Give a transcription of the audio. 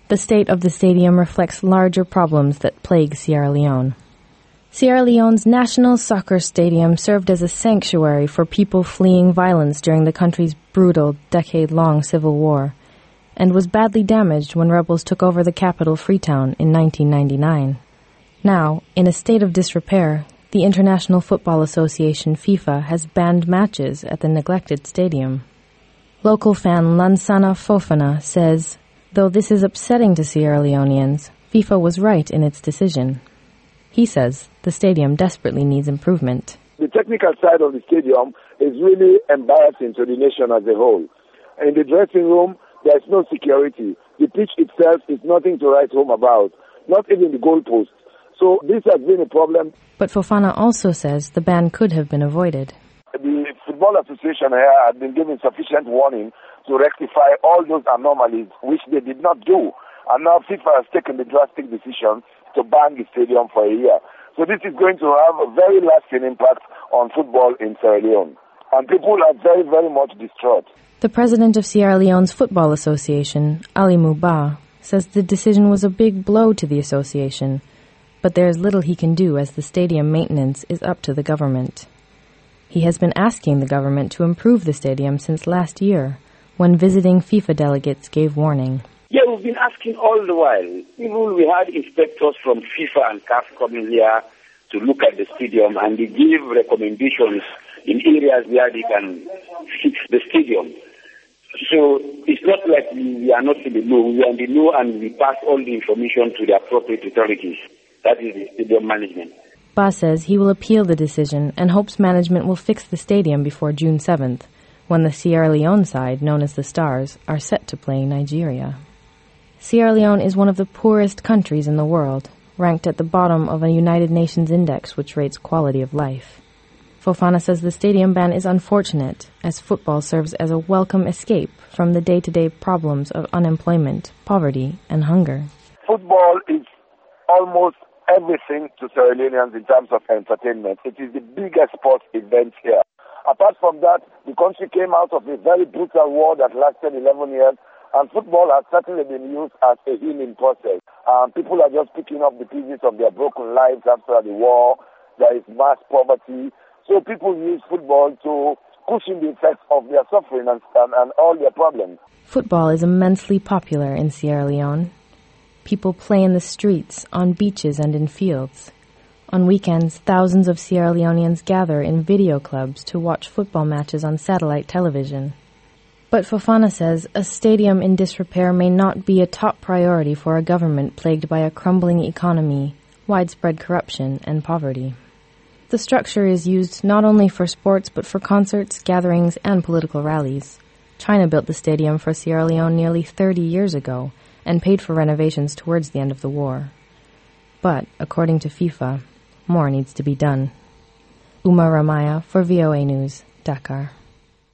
The state of the stadium reflects larger problems that plague Sierra Leone. Sierra Leone's national soccer stadium served as a sanctuary for people fleeing violence during the country's brutal, decade-long civil war, and was badly damaged when rebels took over the capital, Freetown, in 1999. Now, in a state of disrepair, the International Football Association, FIFA, has banned matches at the neglected stadium. Local fan Lansana Fofana says, though this is upsetting to Sierra Leoneans, FIFA was right in its decision. He says the stadium desperately needs improvement. The technical side of the stadium is really embarrassing to the nation as a whole. In the dressing room, there is no security. The pitch itself is nothing to write home about, not even the goalpost. So this has been a problem. But Fofana also says the ban could have been avoided. The Football Association here had been given sufficient warning to rectify all those anomalies, which they did not do. And now FIFA has taken the drastic decision to ban the stadium for a year. So this is going to have a very lasting impact on football in Sierra Leone. And people are very, very much distraught. The president of Sierra Leone's Football Association, Ali Mubah, says the decision was a big blow to the association, but there is little he can do as the stadium maintenance is up to the government. He has been asking the government to improve the stadium since last year, when visiting FIFA delegates gave warning. Yeah, we've been asking all the while. Even we had inspectors from FIFA and CAF coming here to look at the stadium, and they give recommendations in areas where they can fix the stadium. So it's not like we are not in the know. We are in the know, and we pass all the information to the appropriate authorities. That is the stadium management. Ba says he will appeal the decision and hopes management will fix the stadium before June 7th, when the Sierra Leone side, known as the Stars, are set to play Nigeria. Sierra Leone is one of the poorest countries in the world, ranked at the bottom of a United Nations index which rates quality of life. Fofana says the stadium ban is unfortunate, as football serves as a welcome escape from the day-to-day problems of unemployment, poverty, and hunger. Football is almost everything to Sierra Leoneans in terms of entertainment. It is the biggest sports event here. Apart from that, the country came out of a very brutal war that lasted 11 years, and football has certainly been used as a healing process. People are just picking up the pieces of their broken lives after the war. There is mass poverty. So people use football to cushion the effects of their suffering and all their problems. Football is immensely popular in Sierra Leone. People play in the streets, on beaches, and in fields. On weekends, thousands of Sierra Leoneans gather in video clubs to watch football matches on satellite television. But Fofana says a stadium in disrepair may not be a top priority for a government plagued by a crumbling economy, widespread corruption, and poverty. The structure is used not only for sports but for concerts, gatherings, and political rallies. China built the stadium for Sierra Leone nearly 30 years ago and paid for renovations towards the end of the war. But, according to FIFA, more needs to be done. Uma Ramaya for VOA News, Dakar.